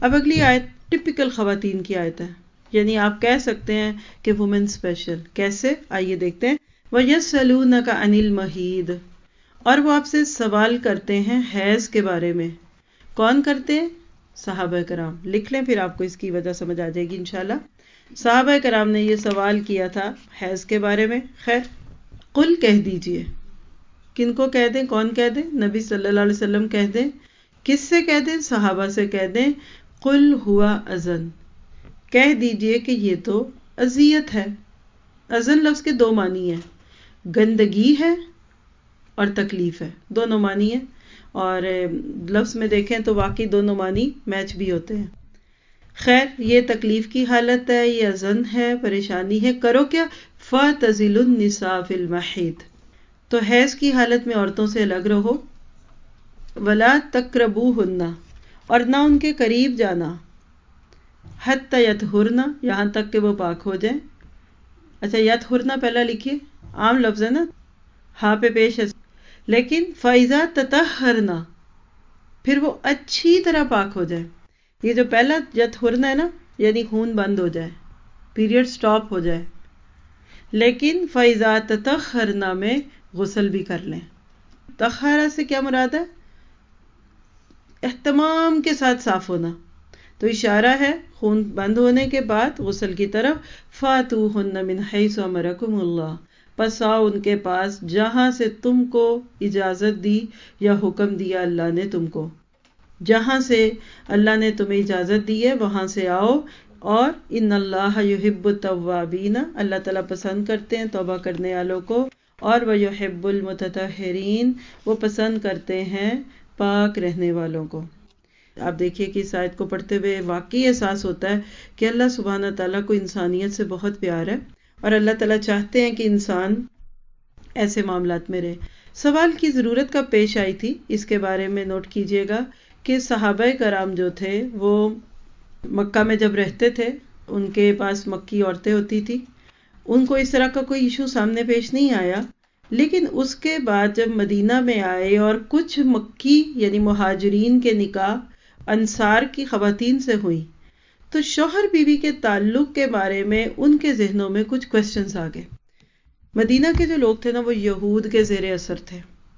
اب اگلی آیت ٹپیکل خواتین کی آیت ہے، یعنی آپ کہہ سکتے ہیں کہ وومن اسپیشل. کیسے؟ آئیے دیکھتے ہیں. وَيَسْأَلُونَكَ عَنِ الْمَحِيضِ، اور وہ آپ سے سوال کرتے ہیں حیض کے بارے میں. کون کرتے ہیں؟ صحابہ کرام. لکھ لیں، پھر آپ کو اس کی وجہ سمجھ آ جائے گی انشاءاللہ. صحابہ کرام نے یہ سوال کیا تھا حیض کے بارے میں. خیر، قل کہہ دیجئے. کن کو کہہ دیں؟ کون کہہ دیں؟ نبی صلی اللہ علیہ وسلم کہہ دیں. کس سے کہہ دیں؟ صحابہ سے کہہ دیں. قل ہوا اذن، کہہ دیجئے کہ یہ تو اذیت ہے. اذن لفظ کے دو معنی ہیں، گندگی ہے اور تکلیف ہے، دونوں معنی ہیں. اور لفظ میں دیکھیں تو واقعی دونوں معنی میچ بھی ہوتے ہیں. خیر، یہ تکلیف کی حالت ہے، یہ اذن ہے، پریشانی ہے. کرو کیا؟ فَاعْتَزِلُوا النِّسَاءَ فِي الْمَحِيضِ، تو حیض کی حالت میں عورتوں سے الگ رہو. وَلَا تَقْرَبُوهُنَّ، اور نہ ان کے قریب جانا. حَتَّى يَطْهُرْنَ، یہاں تک کہ وہ پاک ہو جائیں. اچھا، یطہرنا پہلا لکھیے، عام لفظ ہے نا، ہاں پہ پیش ہے. لیکن فَإِذَا تَطَهَّرْنَ، پھر وہ اچھی طرح پاک ہو جائے. یہ جو پہلا یطہرنا ہے نا، یعنی خون بند ہو جائے، پیریڈ سٹاپ ہو جائے. لیکن فَإِذَا تَطَهَّرْنَ میں غسل بھی کر لیں. طہارہ سے کیا مراد ہے؟ اہتمام کے ساتھ صاف ہونا. تو اشارہ ہے خون بند ہونے کے بعد غسل کی طرف. فَاتُوهُنَّ مِنْ حَيْثُ أَمَرَكُمُ اللَّهُ، پس آؤ ان کے پاس جہاں سے تم کو اجازت دی یا حکم دیا اللہ نے تم کو. جہاں سے اللہ نے تمہیں اجازت دی ہے وہاں سے آؤ. اور ان اللہ یحب التوابین، اللہ تعالیٰ پسند کرتے ہیں توبہ کرنے والوں کو. اور وہ یحب المتطہرین، وہ پسند کرتے ہیں پاک رہنے والوں کو. آپ دیکھیے کہ اس آیت کو پڑھتے ہوئے واقعی احساس ہوتا ہے کہ اللہ سبحانہ تعالیٰ کو انسانیت سے بہت پیار ہے، اور اللہ تعالیٰ چاہتے ہیں کہ انسان ایسے معاملات میں رہے. سوال کی ضرورت کب پیش آئی تھی اس کے بارے میں نوٹ کیجئے گا کہ صحابہ کرام جو تھے وہ مکہ میں جب رہتے تھے، ان کے پاس مکی عورتیں ہوتی تھی، ان کو اس طرح کا کوئی ایشو سامنے پیش نہیں آیا. لیکن اس کے بعد جب مدینہ میں آئے اور کچھ مکی یعنی مہاجرین کے نکاح انصار کی خواتین سے ہوئی، تو شوہر بیوی کے تعلق کے بارے میں ان کے ذہنوں میں کچھ کوسچنز آ گئے. مدینہ کے جو لوگ تھے نا، وہ یہود کے زیر اثر تھے.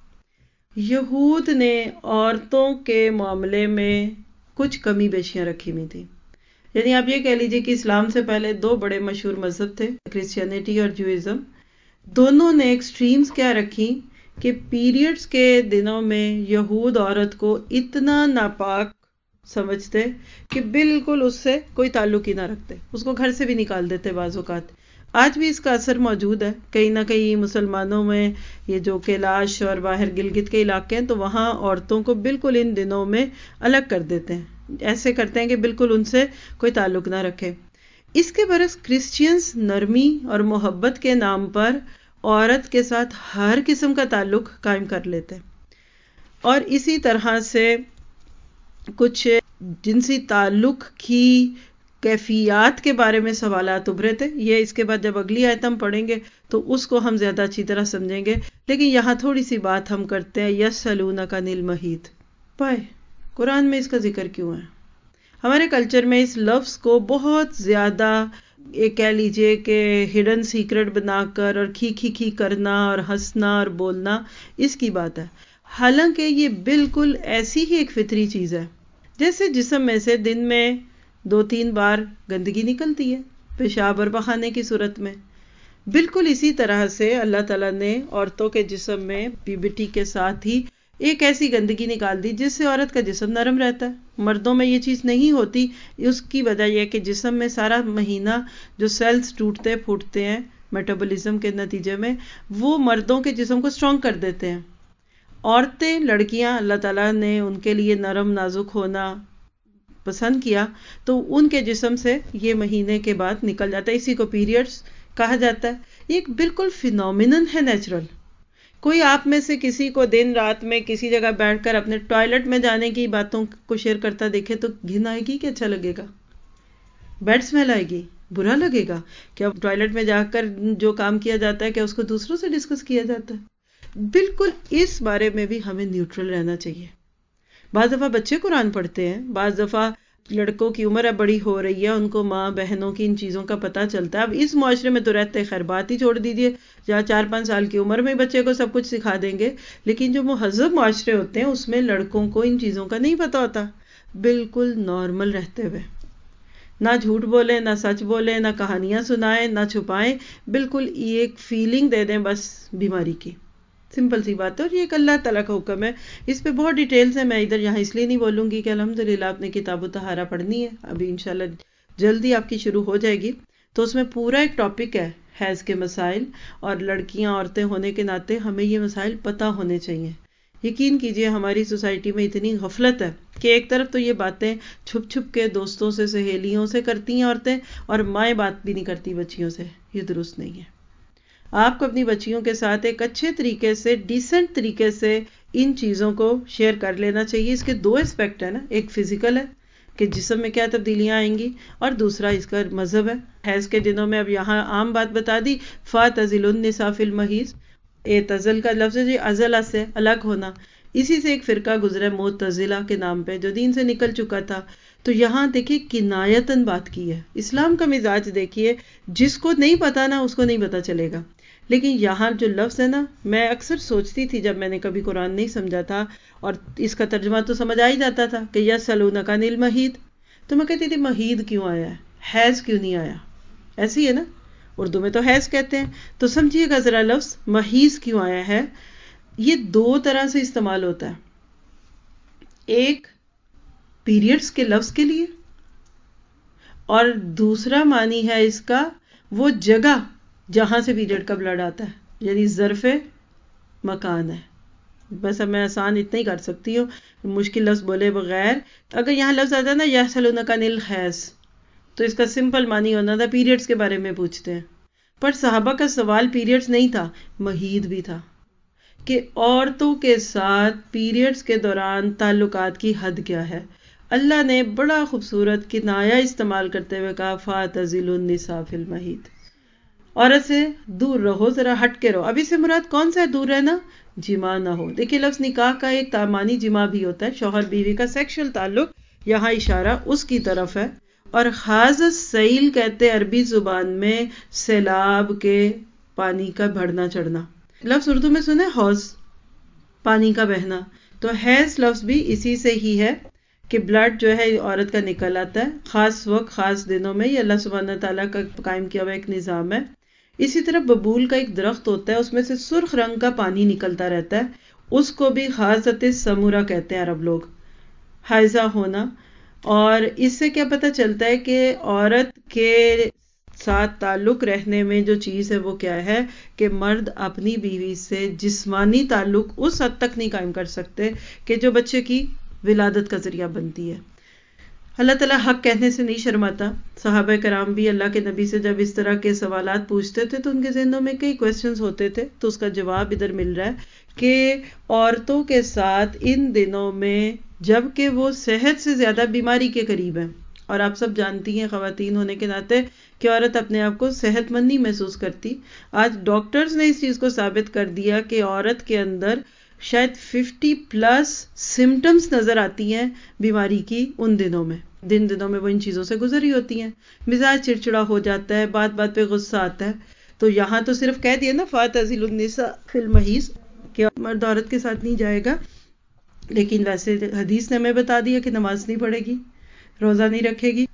یہود نے عورتوں کے معاملے میں کچھ کمی بیشیاں رکھی ہوئی تھیں. یعنی آپ یہ کہہ لیجئے کہ اسلام سے پہلے دو بڑے مشہور مذہب تھے، کرسچینٹی اور جوئزم. دونوں نے ایکسٹریمز کیا رکھی کہ پیریڈز کے دنوں میں یہود عورت کو اتنا ناپاک سمجھتے کہ بالکل اس سے کوئی تعلق ہی نہ رکھتے، اس کو گھر سے بھی نکال دیتے بعض اوقات. آج بھی اس کا اثر موجود ہے کہیں نہ کہیں مسلمانوں میں. یہ جو کیلاش اور باہر گلگت کے علاقے ہیں تو وہاں عورتوں کو بالکل ان دنوں میں الگ کر دیتے ہیں، ایسے کرتے ہیں کہ بالکل ان سے کوئی تعلق نہ رکھے. اس کے برعکس کرسچینز نرمی اور محبت کے نام پر عورت کے ساتھ ہر قسم کا تعلق قائم کر لیتے. اور اسی طرح سے کچھ جنسی تعلق کی کیفیات کے بارے میں سوالات ابھرے تھے. یہ اس کے بعد جب اگلی آیت ہم پڑھیں گے تو اس کو ہم زیادہ اچھی طرح سمجھیں گے. لیکن یہاں تھوڑی سی بات ہم کرتے ہیں. یسألونک عن المحیض، پائے قرآن میں اس کا ذکر کیوں ہے؟ ہمارے کلچر میں اس لفظ کو بہت زیادہ ایک کہہ لیجئے کہ ہڈن سیکرٹ بنا کر اور کھی کرنا اور ہنسنا اور بولنا اس کی بات ہے. حالانکہ یہ بالکل ایسی ہی ایک فطری چیز ہے جیسے جسم میں سے دن میں 2-3 بار گندگی نکلتی ہے پیشاب اور پخانے کی صورت میں. بالکل اسی طرح سے اللہ تعالیٰ نے عورتوں کے جسم میں پیوبرٹی کے ساتھ ہی ایک ایسی گندگی نکال دی جس سے عورت کا جسم نرم رہتا ہے. مردوں میں یہ چیز نہیں ہوتی. اس کی وجہ یہ کہ جسم میں سارا مہینہ جو سیلز ٹوٹتے پھوٹتے ہیں میٹابولزم کے نتیجے میں، وہ مردوں کے جسم کو سٹرونگ کر دیتے ہیں. عورتیں، لڑکیاں، اللہ تعالیٰ نے ان کے لیے نرم نازک ہونا پسند کیا تو ان کے جسم سے یہ مہینے کے بعد نکل جاتا ہے. اسی کو پیریڈز کہا جاتا ہے. یہ ایک بالکل فینومینن ہے نیچرل. کوئی آپ میں سے کسی کو دن رات میں کسی جگہ بیٹھ کر اپنے ٹوائلٹ میں جانے کی باتوں کو شیئر کرتا دیکھے تو گھن آئے گی کہ اچھا لگے گا؟ بیڈ اسمیل آئے گی، برا لگے گا؟ کیا ٹوائلٹ میں جا کر جو کام کیا جاتا ہے کیا اس کو دوسروں سے ڈسکس کیا جاتا ہے؟ بالکل اس بارے میں بھی ہمیں نیوٹرل رہنا چاہیے. بعض دفعہ بچے قرآن پڑھتے ہیں، بعض دفعہ لڑکوں کی عمر اب بڑی ہو رہی ہے، ان کو ماں بہنوں کی ان چیزوں کا پتہ چلتا ہے. اب اس معاشرے میں تو رہتے خیر بات ہی چھوڑ دیجیے، جہاں 4-5 سال کی عمر میں بچے کو سب کچھ سکھا دیں گے. لیکن جو مہذب معاشرے ہوتے ہیں اس میں لڑکوں کو ان چیزوں کا نہیں پتہ ہوتا، بالکل نارمل رہتے ہوئے، نہ جھوٹ بولیں، نہ سچ بولیں، نہ کہانیاں سنائیں، نہ چھپائیں، بالکل ایک فیلنگ دے دیں بس بیماری کی. سمپل سی بات ہے، اور یہ ایک اللہ تعالیٰ کا حکم ہے. اس پہ بہت ڈیٹیلز ہیں، میں ادھر یہاں اس لیے نہیں بولوں گی کہ الحمدللہ آپ نے کتاب الطہارہ پڑھنی ہے، ابھی انشاءاللہ جلدی آپ کی شروع ہو جائے گی. تو اس میں پورا ایک ٹاپک ہے حیض کے مسائل، اور لڑکیاں عورتیں ہونے کے ناطے ہمیں یہ مسائل پتہ ہونے چاہیے. یقین کیجئے ہماری سوسائٹی میں اتنی غفلت ہے کہ ایک طرف تو یہ باتیں چھپ چھپ کے دوستوں سے سہیلیوں سے کرتی ہیں عورتیں، اور مائیں بات بھی نہیں کرتی بچیوں سے. یہ درست نہیں ہے. آپ کو اپنی بچیوں کے ساتھ ایک اچھے طریقے سے، ڈیسنٹ طریقے سے ان چیزوں کو شیئر کر لینا چاہیے. اس کے 2 اسپیکٹ ہیں نا، ایک فزیکل ہے کہ جسم میں کیا تبدیلیاں آئیں گی، اور دوسرا اس کا مذہب ہے. حیض کے دنوں میں اب یہاں عام بات بتا دی، فَاعْتَزِلُوا النِّسَاءَ فِي الْمَحِيضِ. اعتزل کا لفظ ہے جی، عزلہ سے الگ ہونا. اسی سے ایک فرقہ گزرا معتزلہ کے نام پہ جو دین سے نکل چکا تھا. تو یہاں دیکھیے کنایتاً بات کی ہے. اسلام کا مزاج دیکھیے، جس کو نہیں پتا نا اس کو نہیں پتا چلے گا. لیکن یہاں جو لفظ ہے نا، میں اکثر سوچتی تھی جب میں نے کبھی قرآن نہیں سمجھا تھا اور اس کا ترجمہ تو سمجھ آ ہی جاتا تھا کہ یسألونک عن المحیض، تو میں کہتی تھی محیض کیوں آیا ہے، حیض کیوں نہیں آیا. ایسی ہے نا، اردو میں تو حیض کہتے ہیں. تو سمجھیے گا ذرا لفظ محیض کیوں آیا ہے. یہ 2 طرح سے استعمال ہوتا ہے. ایک پیریڈز کے لفظ کے لیے، اور دوسرا معنی ہے اس کا وہ جگہ جہاں سے پیریڈ کا بلڈ آتا ہے، یعنی ظرف مکان ہے. بس اب میں آسان اتنا ہی کر سکتی ہوں، مشکل لفظ بولے بغیر. اگر یہاں لفظ آتا ہے نا یسألونک عن الحیض، تو اس کا سمپل معنی ہونا تھا پیریڈز کے بارے میں پوچھتے ہیں. پر صحابہ کا سوال پیریڈز نہیں تھا، محیض بھی تھا، کہ عورتوں کے ساتھ پیریڈز کے دوران تعلقات کی حد کیا ہے. اللہ نے بڑا خوبصورت کنایا استعمال کرتے ہوئے کہا فَاعْتَزِلُوا النِّسَاءَ فِي الْمَحِيضِ. عورت سے دور رہو، ذرا ہٹ کے رہو. اب اس سے مراد کون سا ہے دور رہنا؟ جماع نہ ہو. دیکھیے لفظ نکاح کا ایک تامانی جماع بھی ہوتا ہے، شوہر بیوی کا سیکشل تعلق، یہاں اشارہ اس کی طرف ہے. اور حاض السیل کہتے عربی زبان میں سیلاب کے پانی کا بڑھنا چڑھنا. لفظ اردو میں سنے حوض، پانی کا بہنا. تو حیض لفظ بھی اسی سے ہی ہے کہ بلڈ جو ہے عورت کا نکل آتا ہے خاص وقت خاص دنوں میں. یہ اللہ سبحانہ تعالیٰ کا قائم کیا ہوا ایک نظام ہے. اسی طرح ببول کا ایک درخت ہوتا ہے، اس میں سے سرخ رنگ کا پانی نکلتا رہتا ہے، اس کو بھی حاضت سمورہ کہتے ہیں عرب لوگ، حائضہ ہونا. اور اس سے کیا پتہ چلتا ہے کہ عورت کے ساتھ تعلق رہنے میں جو چیز ہے وہ کیا ہے کہ مرد اپنی بیوی سے جسمانی تعلق اس حد تک نہیں قائم کر سکتے کہ جو بچے کی ولادت کا ذریعہ بنتی ہے. اللہ تعالیٰ حق کہنے سے نہیں شرماتا. صحابہ کرام بھی اللہ کے نبی سے جب اس طرح کے سوالات پوچھتے تھے تو ان کے ذہنوں میں کئی کویسچنز ہوتے تھے. تو اس کا جواب ادھر مل رہا ہے کہ عورتوں کے ساتھ ان دنوں میں جب کہ وہ صحت سے زیادہ بیماری کے قریب ہیں، اور آپ سب جانتی ہیں خواتین ہونے کے ناطے کہ عورت اپنے آپ کو صحت مند نہیں محسوس کرتی. آج ڈاکٹرز نے اس چیز کو ثابت کر دیا کہ عورت کے اندر شاید 50+ سمٹمز نظر آتی ہیں بیماری کی ان دنوں میں. دنوں میں وہ ان چیزوں سے گزری ہوتی ہیں، مزاج چڑچڑا ہو جاتا ہے، بات بات پہ غصہ آتا ہے. تو یہاں تو صرف کہہ دیا نا فَاعْتَزِلُوا النِّسَاءَ فِي الْمَحِيضِ کہ مرد عورت کے ساتھ نہیں جائے گا. لیکن ویسے حدیث نے ہمیں بتا دیا کہ نماز نہیں پڑھے گی، روزہ نہیں رکھے گی،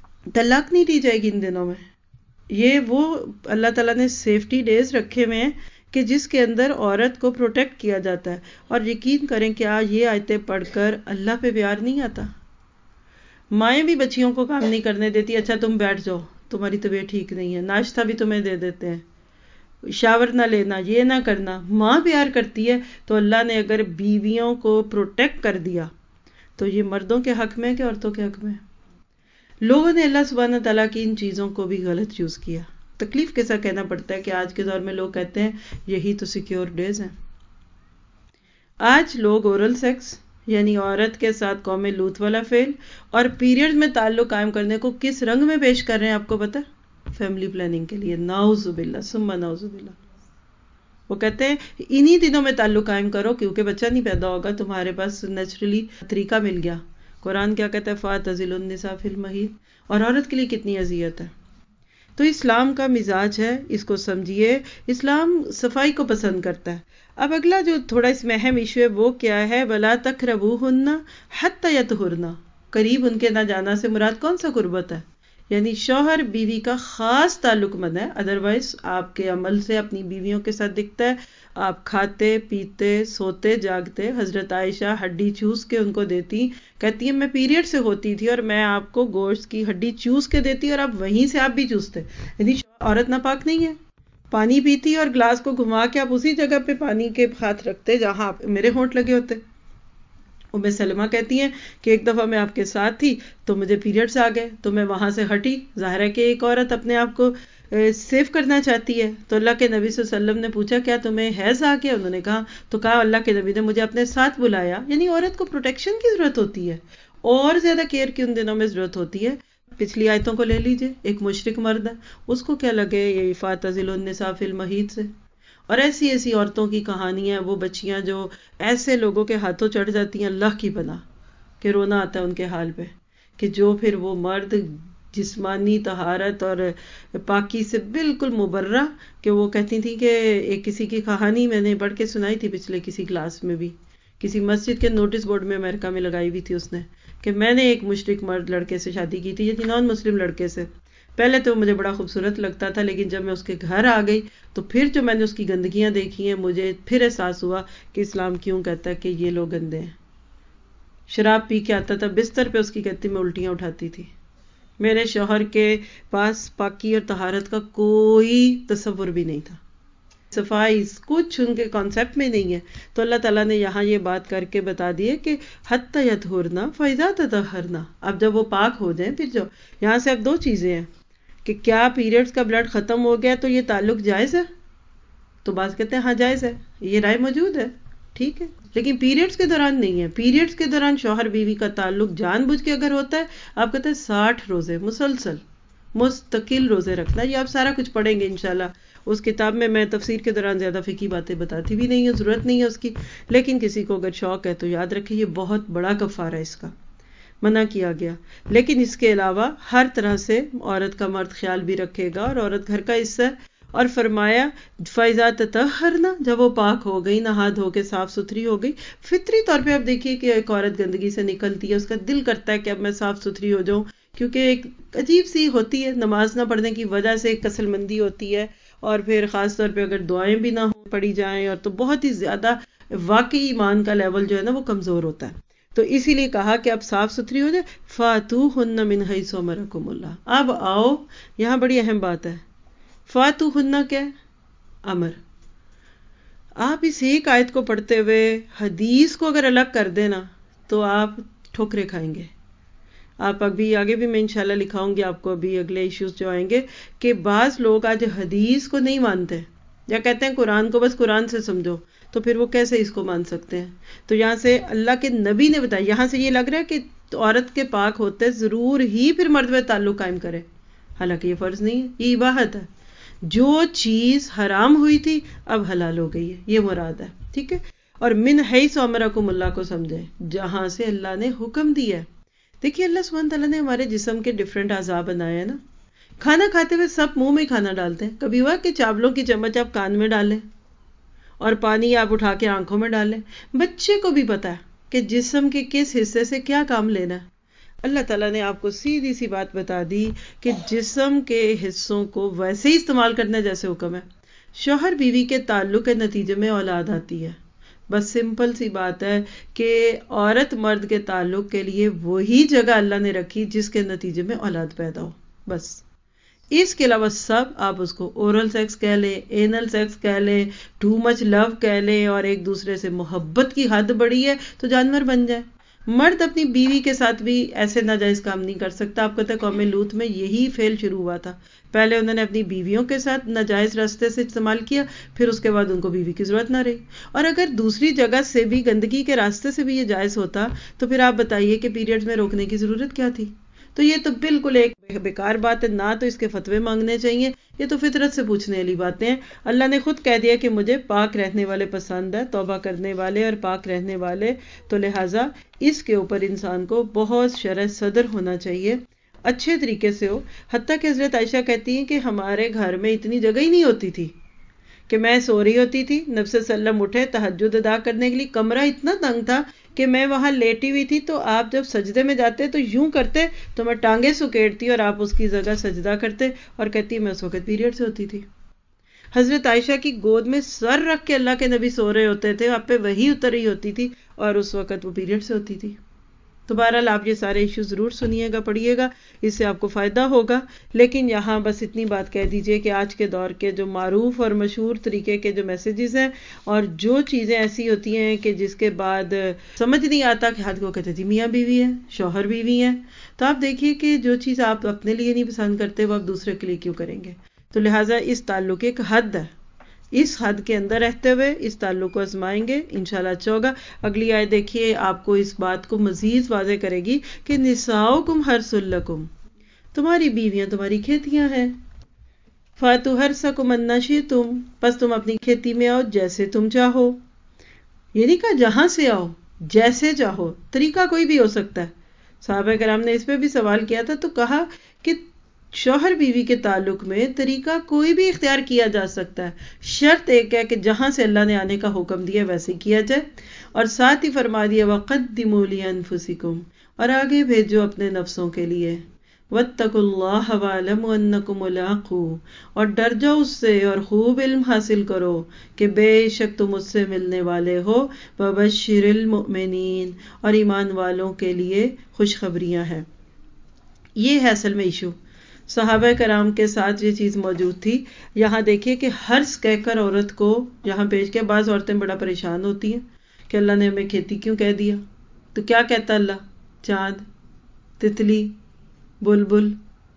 طلاق نہیں دی جائے گی ان دنوں میں. یہ وہ اللہ تعالیٰ نے سیفٹی ڈیز رکھے ہوئے ہیں کہ جس کے اندر عورت کو پروٹیکٹ کیا جاتا ہے. اور یقین کریں کہ یہ آیتیں پڑھ کر اللہ پہ پیار نہیں آتا. مائیں بھی بچیوں کو کام نہیں کرنے دیتی، اچھا تم بیٹھ جاؤ، تمہاری طبیعت ٹھیک نہیں ہے، ناشتہ بھی تمہیں دے دیتے ہیں، شاور نہ لینا، یہ نہ کرنا. ماں پیار کرتی ہے تو اللہ نے اگر بیویوں کو پروٹیکٹ کر دیا تو یہ مردوں کے حق میں کہ عورتوں کے حق میں. لوگوں نے اللہ سبحانہ تعالیٰ کی ان چیزوں کو بھی غلط یوز کیا. تکلیف کے ساتھ کہنا پڑتا ہے کہ آج کے دور میں لوگ کہتے ہیں یہی تو سیکیور ڈیز ہیں. آج لوگ اورل سیکس یعنی عورت کے ساتھ قوم لوط والا فعل اور پیریڈ میں تعلق قائم کرنے کو کس رنگ میں پیش کر رہے ہیں آپ کو پتہ؟ فیملی پلاننگ کے لیے. نعوذ باللہ ثم نعوذ باللہ. وہ کہتے ہیں انہی دنوں میں تعلق قائم کرو کیونکہ بچہ نہیں پیدا ہوگا، تمہارے پاس نیچرلی طریقہ مل گیا. قرآن کیا کہتا ہے؟ فَاعْتَزِلُوا النِّسَاءَ فِي الْمَحِيضِ. اور عورت کے لیے کتنی اذیت ہے. تو اسلام کا مزاج ہے، اس کو سمجھیے. اسلام صفائی کو پسند کرتا ہے. اب اگلا جو تھوڑا اس میں اہم ایشو ہے وہ کیا ہے؟ وَلَا تَقْرَبُوهُنَّ حَتَّى يَطْهُرْنَ. قریب ان کے نہ جانا سے مراد کون سا قربت ہے؟ یعنی شوہر بیوی کا خاص تعلق مند ہے. ادروائز آپ کے عمل سے اپنی بیویوں کے ساتھ دکھتا ہے، آپ کھاتے پیتے سوتے جاگتے. حضرت عائشہ ہڈی چوس کے ان کو دیتی، کہتی ہے میں پیریڈ سے ہوتی تھی اور میں آپ کو گوشت کی ہڈی چوس کے دیتی اور آپ وہیں سے آپ بھی چوستے. یعنی عورت ناپاک نہیں ہے. پانی پیتی اور گلاس کو گھما کے آپ اسی جگہ پہ پانی کے ہاتھ رکھتے جہاں میرے ہونٹ لگے ہوتے. ام سلمہ کہتی ہیں کہ ایک دفعہ میں آپ کے ساتھ تھی تو مجھے پیریڈز آ گئے تو میں وہاں سے ہٹی. ظاہر ہے کہ ایک عورت اپنے آپ کو سیو کرنا چاہتی ہے. تو اللہ کے نبی صلی اللہ علیہ وسلم نے پوچھا کیا تمہیں حیض آ گیا؟ انہوں نے کہا. تو کہا اللہ کے نبی نے مجھے اپنے ساتھ بلایا. یعنی عورت کو پروٹیکشن کی ضرورت ہوتی ہے اور زیادہ کیئر کی ان دنوں میں ضرورت ہوتی ہے. پچھلی آیتوں کو لے لیجئے. ایک مشرک مرد ہے، اس کو کیا لگے یہ فَاعْتَزِلُوا النِّسَاءَ فِي الْمَحِيضِ سے. اور ایسی ایسی عورتوں کی کہانیاں، وہ بچیاں جو ایسے لوگوں کے ہاتھوں چڑھ جاتی ہیں، اللہ کی پناہ کہ رونا آتا ہے ان کے حال پہ، کہ جو پھر وہ مرد جسمانی طہارت اور پاکی سے بالکل مبرہ، کہ وہ کہتی تھی کہ ایک کسی کی کہانی میں نے پڑھ کے سنائی تھی پچھلے کسی کلاس میں بھی، کسی مسجد کے نوٹس بورڈ میں امریکہ میں لگائی ہوئی تھی اس نے، کہ میں نے ایک مشرک مرد لڑکے سے شادی کی تھی، یعنی نان مسلم لڑکے سے. پہلے تو مجھے بڑا خوبصورت لگتا تھا، لیکن جب میں اس کے گھر آ گئی تو پھر جو میں نے اس کی گندگیاں دیکھی ہیں، مجھے پھر احساس ہوا کہ اسلام کیوں کہتا ہے کہ یہ لوگ گندے ہیں. شراب پی کے آتا تھا بستر پہ، اس کی کہتی میں الٹیاں اٹھاتی تھی. میرے شوہر کے پاس پاکی اور طہارت کا کوئی تصور بھی نہیں تھا، صفائی کچھ ان کے کانسیپٹ میں نہیں ہے. تو اللہ تعالیٰ نے یہاں یہ بات کر کے بتا دی ہے کہ حتی یطہرنا فاذا تطہرنا. اب جب وہ پاک ہو جائیں پھر جو یہاں سے اب دو چیزیں ہیں کہ کیا پیریڈز کا بلڈ ختم ہو گیا تو یہ تعلق جائز ہے؟ تو بعض کہتے ہیں ہاں جائز ہے، یہ رائے موجود ہے، ٹھیک ہے، لیکن پیریڈز کے دوران نہیں ہے. پیریڈز کے دوران شوہر بیوی کا تعلق جان بوجھ کے اگر ہوتا ہے، آپ کہتے ہیں 60 روزے مسلسل مستقل روزے رکھنا. یہ آپ سارا کچھ پڑھیں گے انشاءاللہ اس کتاب میں تفسیر کے دوران زیادہ فقہی باتیں بتاتی بھی نہیں ہے، ضرورت نہیں ہے اس کی، لیکن کسی کو اگر شوق ہے تو یاد رکھیں یہ بہت بڑا کفارہ ہے، اس کا منع کیا گیا. لیکن اس کے علاوہ ہر طرح سے عورت کا مرد خیال بھی رکھے گا اور عورت گھر کا حصہ ہے. اور فرمایا فَإِذَا تَطَهَّرْنَ، جب وہ پاک ہو گئی، نہا دھو کے صاف ستھری ہو گئی. فطری طور پہ آپ دیکھیے کہ ایک عورت گندگی سے نکلتی ہے، اس کا دل کرتا ہے کہ اب میں صاف ستھری ہو جاؤں، کیونکہ ایک عجیب سی ہوتی ہے نماز نہ پڑھنے کی وجہ سے ایک کسل مندی ہوتی ہے، اور پھر خاص طور پہ اگر دعائیں بھی نہ پڑھی جائیں اور تو بہت ہی زیادہ واقعی ایمان کا لیول جو ہے نا وہ کمزور ہوتا ہے. تو اسی لیے کہا کہ اب صاف ستھری ہو جائے. فَاتُوهُنَّ مِنْ حَيْثُ أَمَرَكُمُ اللَّهُ. اب آؤ، یہاں بڑی اہم بات ہے. فَاتُوهُنَّ کیا ہے؟ امر. آپ اس ایک آیت کو پڑھتے ہوئے حدیث کو اگر الگ کر دینا تو آپ ٹھوکرے کھائیں گے. آپ ابھی آگے بھی میں انشاءاللہ لکھاؤں گی آپ کو، ابھی اگلے ایشوز جو آئیں گے، کہ بعض لوگ آج حدیث کو نہیں مانتے یا کہتے ہیں قرآن کو بس قرآن سے سمجھو، تو پھر وہ کیسے اس کو مان سکتے ہیں؟ تو یہاں سے اللہ کے نبی نے بتایا، یہاں سے یہ لگ رہا ہے کہ عورت کے پاک ہوتے ضرور ہی پھر مرد میں تعلق قائم کرے، حالانکہ یہ فرض نہیں ہے، یہ اباحت ہے. جو چیز حرام ہوئی تھی اب حلال ہو گئی ہے، یہ مراد ہے، ٹھیک ہے. اور من حیث امرکم اللہ کو سمجھیں، جہاں سے اللہ نے حکم دیا ہے. دیکھیے اللہ سبحانہ تعالیٰ نے ہمارے جسم کے ڈفرینٹ اعضاء بنائے ہیں نا. کھانا کھاتے ہوئے سب منہ میں کھانا ڈالتے ہیں. کبھی ہوا کہ چاولوں کی چمچ آپ کان میں ڈالیں اور پانی آپ اٹھا کے آنکھوں میں ڈالیں؟ بچے کو بھی پتا ہے کہ جسم کے کس حصے سے کیا کام لینا ہے. اللہ تعالیٰ نے آپ کو سیدھی سی بات بتا دی کہ جسم کے حصوں کو ویسے ہی استعمال کرنا جیسے حکم ہے. شوہر بیوی کے تعلق کے نتیجے میں اولاد آتی ہے. بس سمپل سی بات ہے کہ عورت مرد کے تعلق کے لیے وہی جگہ اللہ نے رکھی جس کے نتیجے میں اولاد پیدا ہو، بس. اس کے علاوہ سب آپ اس کو اورل سیکس کہہ لیں، اینل سیکس کہہ لیں، ٹو مچ لو کہہ لیں، اور ایک دوسرے سے محبت کی حد بڑی ہے تو جانور بن جائے. مرد اپنی بیوی کے ساتھ بھی ایسے ناجائز کام نہیں کر سکتا. آپ کہتے ہیں قوم لوط میں یہی فعل شروع ہوا تھا. پہلے انہوں نے اپنی بیویوں کے ساتھ ناجائز راستے سے استعمال کیا، پھر اس کے بعد ان کو بیوی کی ضرورت نہ رہی. اور اگر دوسری جگہ سے بھی گندگی کے راستے سے بھی یہ جائز ہوتا تو پھر آپ بتائیے کہ پیریڈز میں روکنے کی ضرورت کیا تھی؟ تو یہ تو بالکل ایک بیکار بات ہے، نہ تو اس کے فتوے مانگنے چاہیے، یہ تو فطرت سے پوچھنے والی باتیں ہیں۔ اللہ نے خود کہہ دیا کہ مجھے پاک رہنے والے پسند ہے، توبہ کرنے والے اور پاک رہنے والے، تو لہٰذا اس کے اوپر انسان کو بہت شرح صدر ہونا چاہیے، اچھے طریقے سے ہو۔ حتیٰ کہ حضرت عائشہ کہتی ہیں کہ ہمارے گھر میں اتنی جگہ ہی نہیں ہوتی تھی کہ میں سو رہی ہوتی تھی، نبی صلی اللہ علیہ وسلم اٹھے تہجد ادا کرنے کے لیے، کمرہ اتنا تنگ تھا کہ میں وہاں لیٹی ہوئی تھی تو آپ جب سجدے میں جاتے تو یوں کرتے تو میں ٹانگیں سکیڑتی اور آپ اس کی جگہ سجدہ کرتے، اور کہتی میں اس وقت پیریڈ سے ہوتی تھی۔ حضرت عائشہ کی گود میں سر رکھ کے اللہ کے نبی سو رہے ہوتے تھے، آپ پہ وحی اتر رہی ہوتی تھی اور اس وقت وہ پیریڈ سے ہوتی تھی۔ تو بہرحال آپ یہ سارے ایشو ضرور سنیے گا، پڑھیے گا، اس سے آپ کو فائدہ ہوگا۔ لیکن یہاں بس اتنی بات کہہ دیجئے کہ آج کے دور کے جو معروف اور مشہور طریقے کے جو میسیجز ہیں اور جو چیزیں ایسی ہوتی ہیں کہ جس کے بعد سمجھ نہیں آتا کہ حد کو کہتے جی میاں بیوی ہیں، شوہر بیوی ہیں، تو آپ دیکھیے کہ جو چیز آپ اپنے لیے نہیں پسند کرتے وہ آپ دوسرے کے لیے کیوں کریں گے؟ تو لہٰذا اس تعلق ایک حد ہے، اس حد کے اندر رہتے ہوئے اس تعلق کو آزمائیں گے، انشاءاللہ اچھا ہوگا۔ اگلی آیت دیکھیے، آپ کو اس بات کو مزید واضح کرے گی کہ نساؤکم حرث لکم، تمہاری بیویاں تمہاری کھیتیاں ہیں، فاتوا حرثکم ان شئتم، پس تم اپنی کھیتی میں آؤ جیسے تم چاہو۔ یہ نہیں کہا جہاں سے آؤ، جیسے چاہو، طریقہ کوئی بھی ہو سکتا ہے۔ صحابہ کرام نے اس پہ بھی سوال کیا تھا تو کہا کہ شوہر بیوی کے تعلق میں طریقہ کوئی بھی اختیار کیا جا سکتا ہے، شرط ایک ہے کہ جہاں سے اللہ نے آنے کا حکم دیا ویسے کیا جائے، اور ساتھ ہی فرما دیا وَقَدِّمُوا لِأَنفُسِكُمْ، اور آگے بھیجو اپنے نفسوں کے لیے، وَاتَّقُوا اللَّهَ وَاعْلَمُوا أَنَّكُمْ مُلَاقُوهُ، اور ڈر جاؤ اس سے اور خوب علم حاصل کرو کہ بے شک تم اس سے ملنے والے ہو۔ وَبَشِّرِ الْمُؤْمِنِينَ، اور ایمان والوں کے لیے خوشخبریاں ہیں۔ یہ ہے اصل میں ایشو، صحابہ کرام کے ساتھ یہ چیز موجود تھی۔ یہاں دیکھیے کہ حرث کہہ کر عورت کو یہاں پیش کیا۔ بعض عورتیں بڑا پریشان ہوتی ہیں کہ اللہ نے ہمیں کھیتی کیوں کہہ دیا، تو کیا کہتا اللہ؟ چاند، تتلی، بلبل۔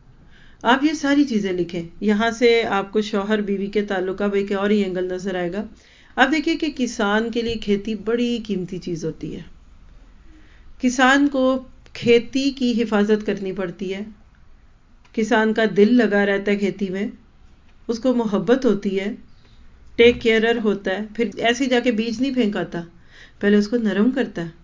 آپ یہ ساری چیزیں لکھیں، یہاں سے آپ کو شوہر بیوی کے تعلق کا ایک اور ہی اینگل نظر آئے گا۔ اب دیکھیے کہ کسان کے لیے کھیتی بڑی قیمتی چیز ہوتی ہے، کسان کو کھیتی کی حفاظت کرنی پڑتی ہے، کسان کا دل لگا رہتا ہے کھیتی میں، اس کو محبت ہوتی ہے، ٹیک کیئرر ہوتا ہے، پھر ایسی جا کے بیج نہیں پھینکاتا، پہلے اس کو نرم کرتا ہے،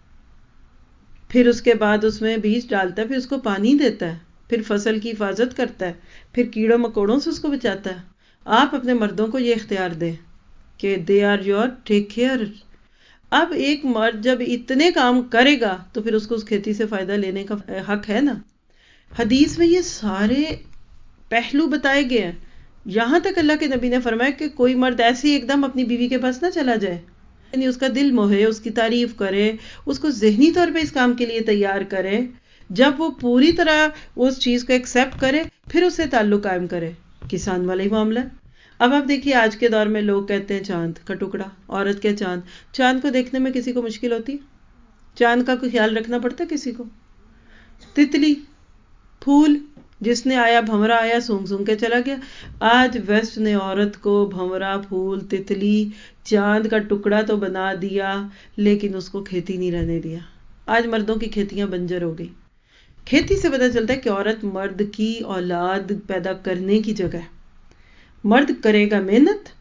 پھر اس کے بعد اس میں بیج ڈالتا ہے، پھر اس کو پانی دیتا ہے، پھر فصل کی حفاظت کرتا ہے، پھر کیڑوں مکوڑوں سے اس کو بچاتا ہے۔ آپ اپنے مردوں کو یہ اختیار دیں کہ they are your take care. اب ایک مرد جب اتنے کام کرے گا تو پھر اس کو اس کھیتی سے فائدہ لینے کا حق ہے نا۔ حدیث میں یہ سارے پہلو بتائے گئے ہیں، یہاں تک اللہ کے نبی نے فرمایا کہ کوئی مرد ایسے ہی ایک دم اپنی بیوی کے پاس نہ چلا جائے، یعنی اس کا دل موہے، اس کی تعریف کرے، اس کو ذہنی طور پہ اس کام کے لیے تیار کرے، جب وہ پوری طرح اس چیز کو ایکسیپٹ کرے پھر اس سے تعلق قائم کرے۔ کسان والا ہی معاملہ ہے۔ اب آپ دیکھیے آج کے دور میں لوگ کہتے ہیں چاند کا ٹکڑا، عورت کے چاند، چاند کو دیکھنے میں کسی کو مشکل ہوتی ہے؟ چاند کا کوئی خیال رکھنا پڑتا ہے کسی کو؟ تتلی، پھول، جس نے آیا بھنورا آیا سونگ سونگ کے چلا گیا۔ آج ویسٹ نے عورت کو بھنورا، پھول، تتلی، چاند کا ٹکڑا تو بنا دیا لیکن اس کو کھیتی نہیں رہنے دیا۔ آج مردوں کی کھیتیاں بنجر ہو گئی۔ کھیتی سے پتہ چلتا ہے کہ عورت مرد کی اولاد پیدا کرنے کی جگہ ہے۔ مرد کرے گا محنت،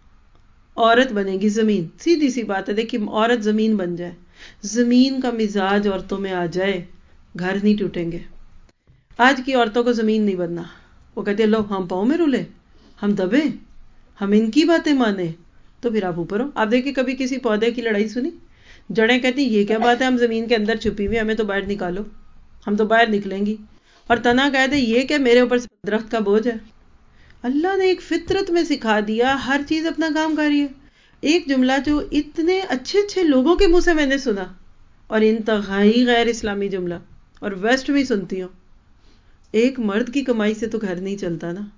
عورت بنے گی زمین، سیدھی سی بات ہے۔ دیکھیے عورت زمین بن جائے، زمین کا مزاج عورتوں میں آ جائے، گھر نہیں ٹوٹیں گے۔ آج کی عورتوں کو زمین نہیں بننا، وہ کہتے ہیں لو ہم پاؤں میں رولے، ہم دبے، ہم ان کی باتیں مانیں، تو پھر آپ اوپر ہو۔ آپ دیکھیں کبھی کسی پودے کی لڑائی سنی؟ جڑیں کہتی یہ کیا بات ہے، ہم زمین کے اندر چھپی ہوئی، ہمیں تو باہر نکالو، ہم تو باہر نکلیں گی۔ اور تنا کہتے یہ کہ میرے اوپر درخت کا بوجھ ہے۔ اللہ نے ایک فطرت میں سکھا دیا، ہر چیز اپنا کام کر رہی ہے۔ ایک جملہ جو اتنے اچھے اچھے لوگوں کے منہ سے میں نے سنا، اور انتہائی غیر اسلامی جملہ، اور ویسٹ میں ہی سنتی ہوں، ایک مرد کی کمائی سے تو گھر نہیں چلتا نا۔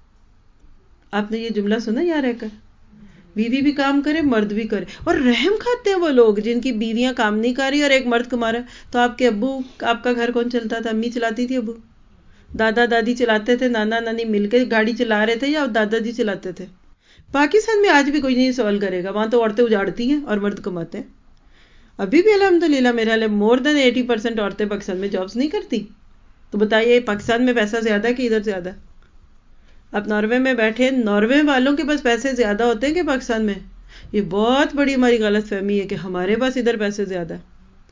آپ نے یہ جملہ سنا یا رہ کر؟ بیوی بھی کام کرے، مرد بھی کرے، اور رحم کھاتے ہیں وہ لوگ جن کی بیویاں کام نہیں کر رہی اور ایک مرد کما رہا ہے۔ تو آپ کے ابو، آپ کا گھر کون چلتا تھا؟ امی چلاتی تھی، ابو، دادا دادی چلاتے تھے، نانا نانی مل کے گاڑی چلا رہے تھے یا دادا جی چلاتے تھے؟ پاکستان میں آج بھی کوئی نہیں سوال کرے گا، وہاں تو عورتیں اجاڑتی ہیں اور مرد کماتے ہیں۔ ابھی بھی الحمدللہ میرا مور دین 80% عورتیں پاکستان میں جابز نہیں کرتی، تو بتائیے پاکستان میں پیسہ زیادہ ہے کہ ادھر زیادہ ہے؟ آپ ناروے میں بیٹھے، ناروے والوں کے پاس پیسے زیادہ ہوتے ہیں کہ پاکستان میں؟ یہ بہت بڑی ہماری غلط فہمی ہے کہ ہمارے پاس ادھر پیسے زیادہ ہے۔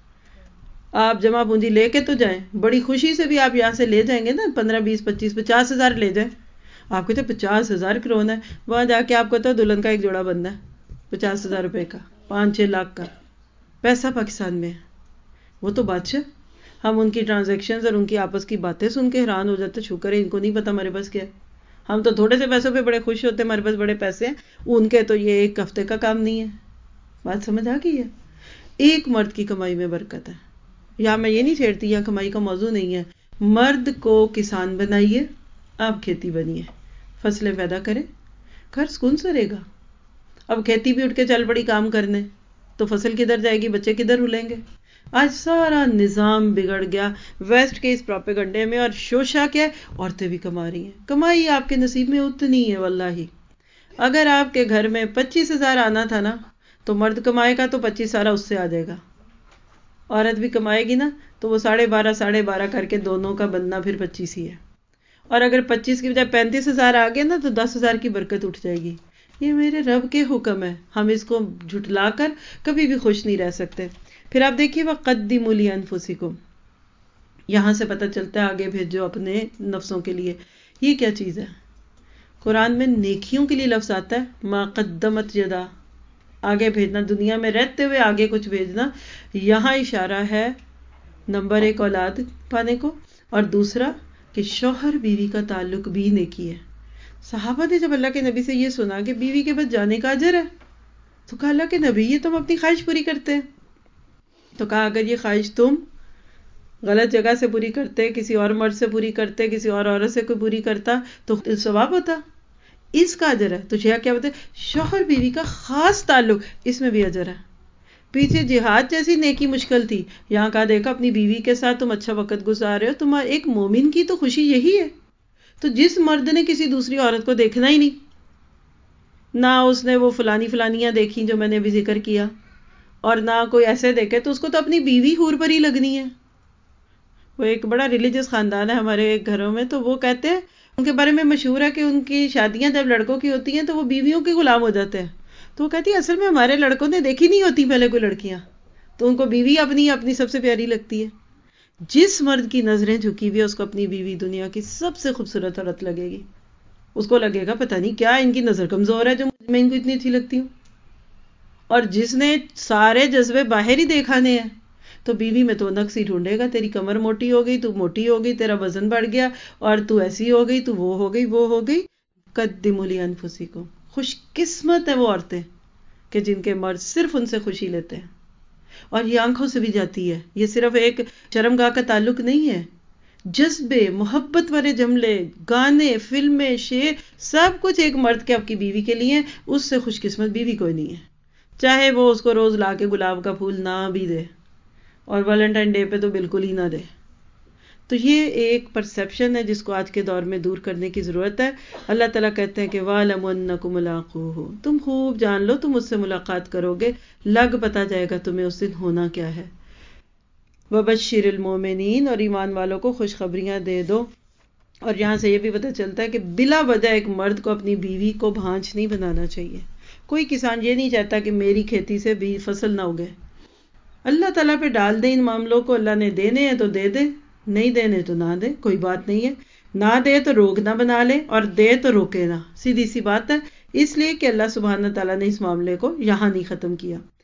آپ جمع پونجی لے کے تو جائیں، بڑی خوشی سے بھی آپ یہاں سے لے جائیں گے نا، 15 20 25 50 ہزار لے جائیں، آپ کہتے ہیں 50 ہزار کرونا ہے، وہاں جا کے آپ کو تو دلہن کا ایک جوڑا بننا ہے 50 ہزار روپے کا، 5 6 لاکھ کا پیسہ پاکستان میں ہے۔ وہ تو بادشاہ، ہم ان کی ٹرانزیکشنز اور ان کی آپس کی باتیں سن کے حیران ہو جاتے، شکر ہے ان کو نہیں پتا ہمارے پاس کیا ہے۔ ہم تو تھوڑے سے پیسوں پہ بڑے خوش ہوتے ہیں، ہمارے پاس بڑے پیسے ہیں، ان کے تو یہ ایک ہفتے کا کام نہیں ہے۔ بات سمجھ آ گئی ہے؟ ایک مرد کی کمائی میں برکت ہے۔ یہاں میں یہ نہیں چھیڑتی، یہاں کمائی کا موضوع نہیں ہے۔ مرد کو کسان بنائیے، آپ کھیتی بنیے، فصلیں پیدا کرے، گھر سکون سے رہے گا۔ اب کھیتی بھی اٹھ کے چل پڑی کام کرنے، تو فصل کدھر جائے گی، بچے کدھر رولیں گے؟ آج سارا نظام بگڑ گیا ویسٹ کے اس پروپیگنڈے میں، اور شوشا کیا ہے، عورتیں بھی کما رہی ہیں۔ کمائی آپ کے نصیب میں اتنی ہے واللہ۔ اگر آپ کے گھر میں 25 ہزار آنا تھا نا، تو مرد کمائے گا تو 25 سارا اس سے آ جائے گا، عورت بھی کمائے گی نا تو وہ 12.5 12.5 کر کے دونوں کا بننا پھر 25 ہی ہے۔ اور اگر 25 کی بجائے 35 ہزار آ گئے نا تو 10 ہزار کی برکت اٹھ جائے گی۔ یہ میرے رب کے حکم ہے، ہم اس کو جھٹلا کر کبھی بھی خوش نہیں رہ سکتے۔ پھر آپ دیکھیے وَقَدِّمُوا لِأَنفُسِكُمْ، یہاں سے پتہ چلتا ہے آگے بھیجو اپنے نفسوں کے لیے۔ یہ کیا چیز ہے؟ قرآن میں نیکیوں کے لیے لفظ آتا ہے ما قدمت یدا، آگے بھیجنا، دنیا میں رہتے ہوئے آگے کچھ بھیجنا۔ یہاں اشارہ ہے نمبر 1 اولاد پانے کو، اور دوسرا کہ شوہر بیوی کا تعلق بھی نیکی ہے۔ صحابہ نے جب اللہ کے نبی سے یہ سنا کہ بیوی کے بعد جانے کا اجر ہے، تو کہا اللہ کے نبی یہ تم اپنی خواہش پوری کرتے ہیں، تو کہا اگر یہ خواہش تم غلط جگہ سے پوری کرتے، کسی اور مرد سے پوری کرتے، کسی اور عورت سے کوئی پوری کرتا تو ثواب ہوتا، اس کا اجر ہے۔ تو شیعہ کیا بولتے ہیں؟ شوہر بیوی کا خاص تعلق، اس میں بھی اجر ہے۔ پیچھے جہاد جیسی نیکی مشکل تھی، یہاں کہا دیکھا اپنی بیوی کے ساتھ تم اچھا وقت گزار رہے ہو، تمہارا ایک مومن کی تو خوشی یہی ہے۔ تو جس مرد نے کسی دوسری عورت کو دیکھنا ہی نہیں، نہ اس نے وہ فلانیاں دیکھی جو میں نے ابھی ذکر کیا، اور نہ کوئی ایسے دیکھے، تو اس کو تو اپنی بیوی حور پر ہی لگنی ہے۔ وہ ایک بڑا ریلیجس خاندان ہے ہمارے گھروں میں، تو وہ کہتے ہیں ان کے بارے میں مشہور ہے کہ ان کی شادیاں جب لڑکوں کی ہوتی ہیں تو وہ بیویوں کے غلام ہو جاتے ہیں۔ تو وہ کہتی ہے اصل میں ہمارے لڑکوں نے دیکھی نہیں ہوتی پہلے کوئی لڑکیاں، تو ان کو بیوی اپنی سب سے پیاری لگتی ہے۔ جس مرد کی نظریں جھکی ہوئی ہے اس کو اپنی بیوی دنیا کی سب سے خوبصورت عورت لگے گی۔ اس کو لگے گا پتہ نہیں کیا ان کی نظر کمزور ہے جو میں ان کو اتنی اچھی لگتی ہوں۔ اور جس نے سارے جذبے باہر ہی دیکھانے ہیں تو بیوی میں تو نقص ہی ڈھونڈے گا، تیری کمر موٹی ہو گئی، تو موٹی ہو گئی، تیرا وزن بڑھ گیا، اور تو ایسی ہو گئی، تو وہ ہو گئی۔ قدموا لانفسکم، خوش قسمت ہے وہ عورتیں کہ جن کے مرد صرف ان سے خوشی لیتے ہیں، اور یہ آنکھوں سے بھی جاتی ہے۔ یہ صرف ایک شرمگاہ کا تعلق نہیں ہے، جذبے، محبت والے جملے، گانے، فلمیں، شعر، سب کچھ ایک مرد کے آپ کی بیوی کے لیے، اس سے خوش قسمت بیوی کوئی نہیں ہے، چاہے وہ اس کو روز لا کے گلاب کا پھول نہ بھی دے، اور ویلنٹائن ڈے پہ تو بالکل ہی نہ دے۔ تو یہ ایک پرسیپشن ہے جس کو آج کے دور میں دور کرنے کی ضرورت ہے۔ اللہ تعالیٰ کہتے ہیں کہ وَاعْلَمُوا أَنَّكُم مُّلَاقُوهُ، تم خوب جان لو تم اس سے ملاقات کرو گے، لگ پتا جائے گا تمہیں اس دن ہونا کیا ہے۔ وَبَشِّرِ الْمُؤْمِنِينَ، اور ایمان والوں کو خوشخبریاں دے دو۔ اور یہاں سے یہ بھی پتہ چلتا ہے کہ بلا وجہ ایک مرد کو اپنی بیوی کو بھانج نہیں بنانا چاہیے۔ کوئی کسان یہ نہیں چاہتا کہ میری کھیتی سے بھی فصل نہ اگے۔ اللہ تعالیٰ پہ ڈال دیں ان معاملوں کو، اللہ نے دینے ہیں تو دے دے، نہیں دینے تو نہ دے، کوئی بات نہیں ہے۔ نہ دے تو روک نہ بنا لے، اور دے تو روکے نہ، سیدھی سی بات ہے۔ اس لیے کہ اللہ سبحانہ تعالیٰ نے اس معاملے کو یہاں نہیں ختم کیا۔